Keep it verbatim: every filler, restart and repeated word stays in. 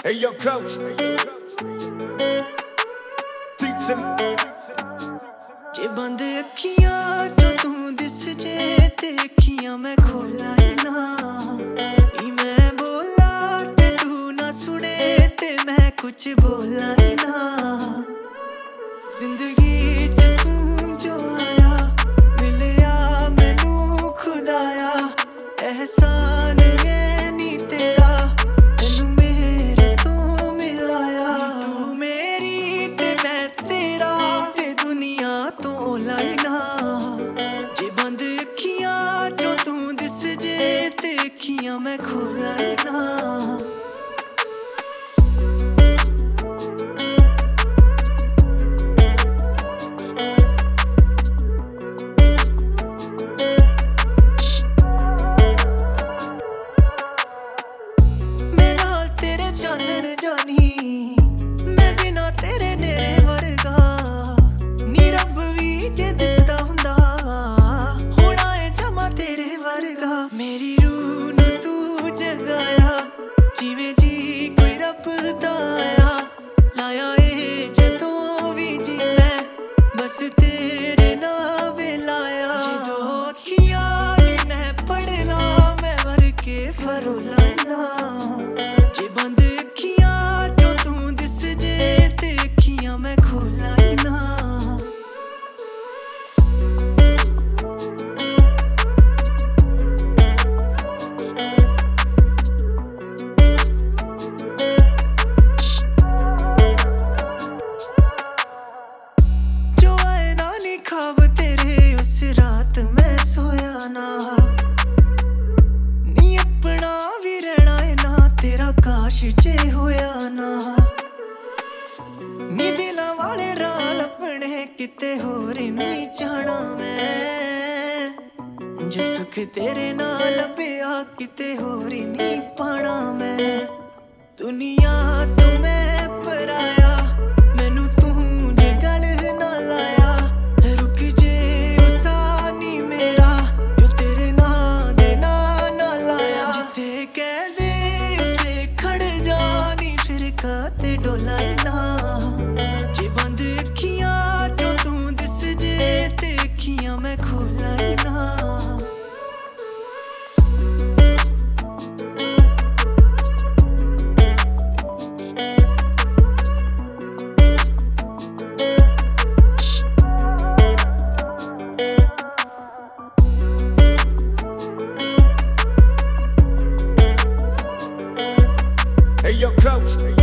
Hey yo, coach. Teach him. जे बंद अखियां जो तू दिस जे ते अखियां मैं खोला ना नी मैं बोला ते तू ना सुने ते मैं कुछ बोला ना जिंदगी च तू जो आया मिलिया मैनू खुदाया एहसान है नी तेरा मैनू मेरे तो मिलाया तू मेरी ते मैं तेरा ते दुनिया तो लाइना जे बंद अखियां जो तू दिस जे ते अखियां मैं खोला ना चानन जानी मैं बिना तेरे नेरे वर्गा नी रब भी जे दिसदा हुंदा होना है जमा तेरे वर्गा मेरी रूह नू तू जगाया जिवें जी कोई रब दा आया लाया ए जे तू भी जी मैं बस तेरे नाल वे लाया जदों अखियां नी मैं पढ़ ला मैं वर के फरोला ना जे बंद मैं खोला ना जो आए ना नी ख्वाब तेरे उस रात मैं सोया ना नी अपना भी रहना है ना तेरा काश जे होया ना नी दिलां वाले राह लभणे किते होर नहीं जाना मैं जो सुख तेरे नाल लभया किते होर नहीं पाना मैं दुनिया तो मैं पराया मैनू तू जे गल ना लाया रुक जे उसानी मेरा जो तेरे नाल दे ना ना लाया जिथे कह दे उते खड़ जानी फिर काते डोलाई ना जे बंद अखियां जो तू दिस जे ते अखियां मैं खोला ना Hey yo, coach.